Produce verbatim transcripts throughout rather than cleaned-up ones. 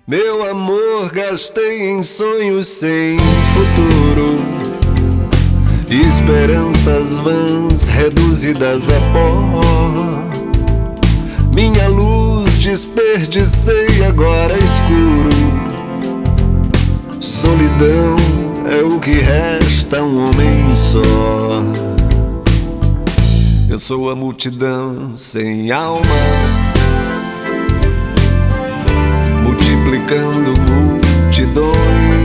Meu amor, gastei em sonhos sem futuro, esperanças vãs reduzidas a pó. Minha luz desperdicei, agora escuro. Solidão é o que resta a um homem só. Eu sou a multidão sem alma, multiplicando multidões,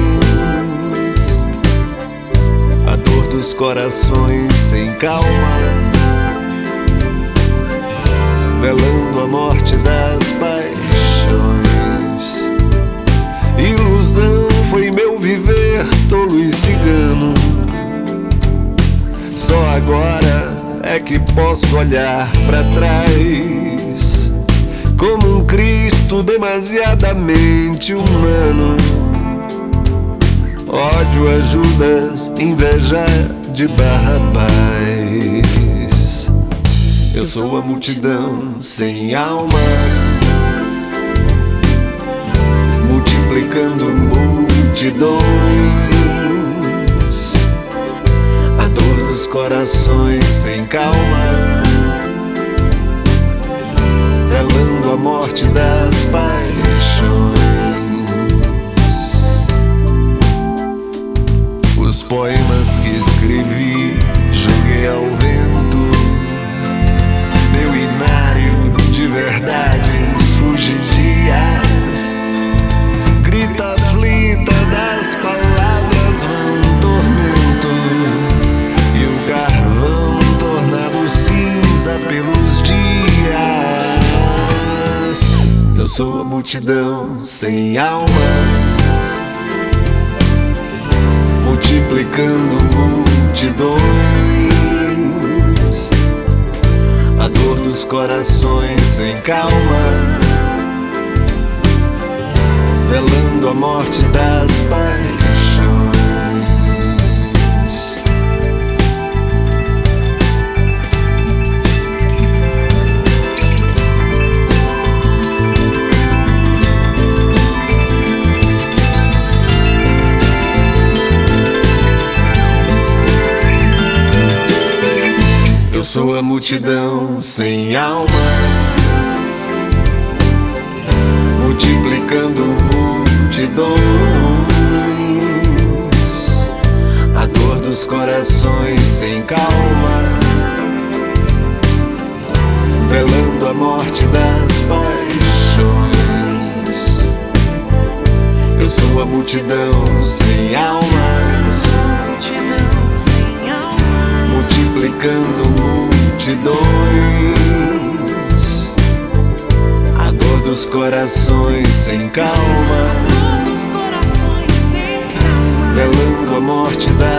a dor dos corações sem calma, velando a morte das paixões. Ilusão foi meu viver tolo e cigano, só agora é que posso olhar pra trás, como um Cristo demasiadamente humano. Ódio a Judas, inveja de Barrabás. Eu sou a multidão sem alma, multiplicando multidões, a dor dos corações sem calma, velando a morte das paixões. Os poemas que escrevi joguei ao vento, meu inário de verdades fugidias. Grita aflita das palavras vão tormento, e o carvão tornado cinza pelos dias. Eu sou a multidão sem alma, multiplicando multidões, a dor dos corações sem calma, velando a morte das paixões. Eu sou a multidão sem alma, multiplicando multidões, a dor dos corações sem calma, velando a morte das paixões. Eu sou a multidão sem alma, multiplicando multidões, a dor dos corações sem calma, velando a morte da